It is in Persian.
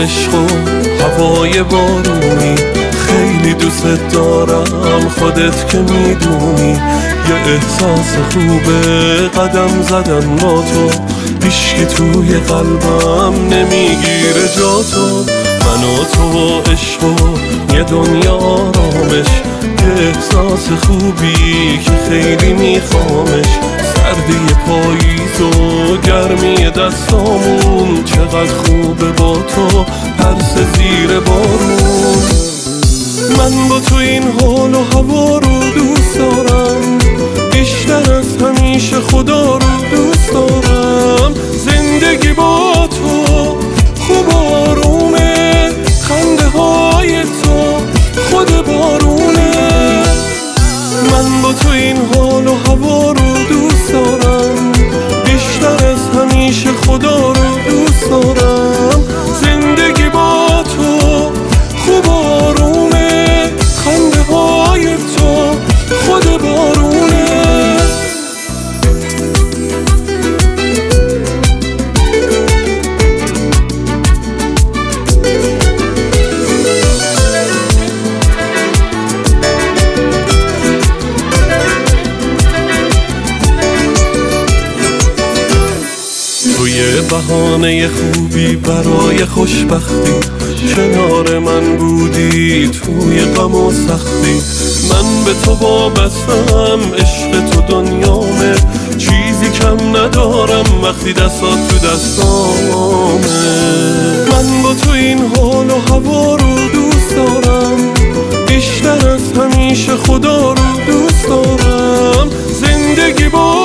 عشق و هوای بارونی، خیلی دوست دارم خودت که میدونی. یه احساس خوبه قدم زدن با تو، هیچکی توی قلبم نمیگیره جا تو. من و تو و عشق و یه دنیا آرامش، یه احساس خوبی که خیلی میخوامش. سردی پاییز و گرمی دستامون، چقدر خوبه با تو پرس زیر بارون. من با تو این حال و هوا رو دوست دارم، بیشتر از همیشه خدا رو دوست دارم. زندگی با تو خوب آرومه، خنده های تو خود بارونه. من با تو این حال و هوا رو دوست دارم، بیشتر از همیشه خدا رو دوست دارم. زندگی با تو خوب آرومه، خنده های تو خود بارونه. توی بهانه خوبی برای خوشبختی، کنار من بودی توی غم و سختی. من به تو وابستم، عشق تو دنیامه، چیزی کم ندارم وقتی دستات تو دستامه. من با تو این حال و هوا رو دوست دارم، بیشتر از همیشه خدا رو دوست دارم. زندگی با